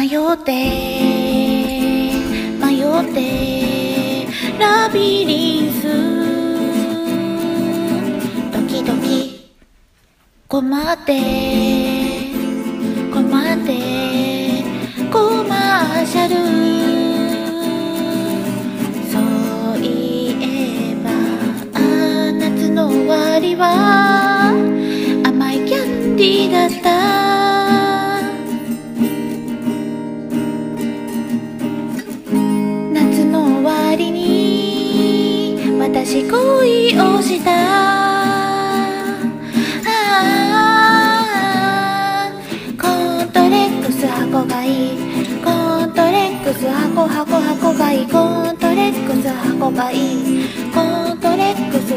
迷ってラビリンスドキドキ困ってコマーシャルそういえば夏の終わりは甘いキャンディーだった夏の終わりに私恋をしたコントレックス箱がいいコントレックス箱がいいコントレックス箱がいいコントレックス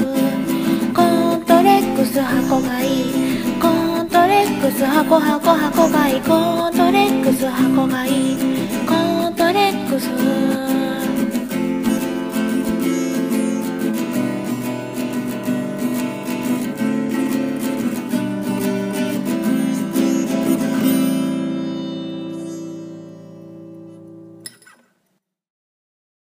箱がいいコントレックス箱がいいコントレックス箱がいいコントレックス